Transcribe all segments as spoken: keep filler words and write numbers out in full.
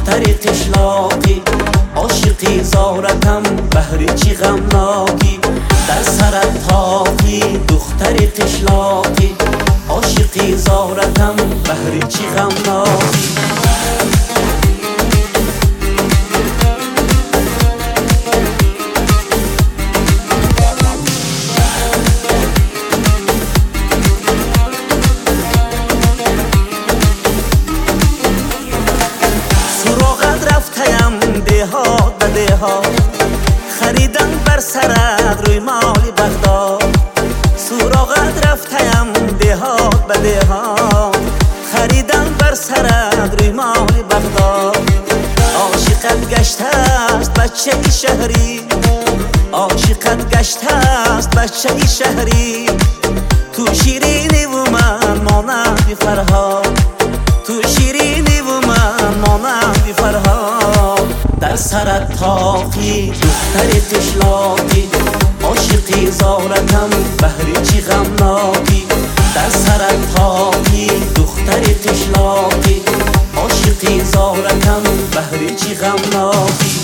دختر قشلاقی، عاشقی زارتم بهر چی غمناکی، در سرت تاقی دختر قشلاقی، عاشقی زارتم بهر چی غمناکی. دهات به دهات خریدم بر سرت روی مالی بغداد، سراغت رفتم دهات به دهات خریدم بر سرت روی مالی بغداد. عاشقت گشته است بچه شهری، عاشقت گشته است بچه شهری، تو شیرینی و من مانند فرهاد، تو شیرینی و من مانند فرهاد. در سرت تاقی دختر قشلاقی، عاشقی زارتم بهر چی غمناکی، در سرت تاقی دختر قشلاقی، عاشقی زارتم بهر چی غمناکی.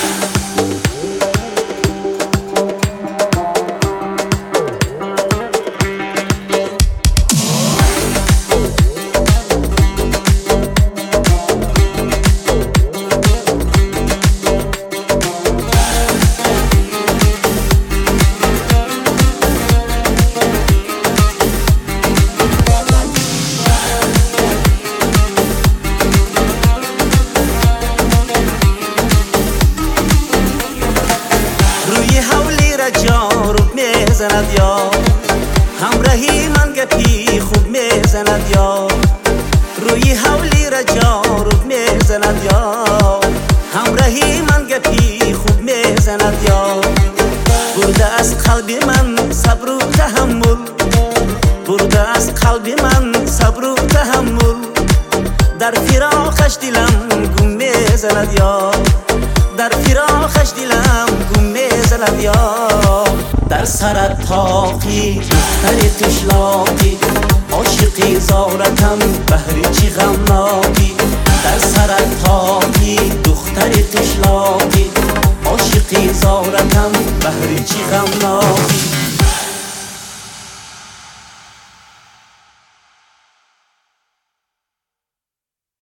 جارب میزند یار، همراهی من گپی خوب میزند یار، روی حولی را جارب میزند یار، همراهی من گپی خوب میزند یار. برده از قلبی من صبر و تحمل، برده از قلبی من صبر و تحمل، در فراقش دلم گم میزند یار، در فراقش دلم گم میزند یار. در سرت تاقی دختر قشلاقی، عاشقی زارتم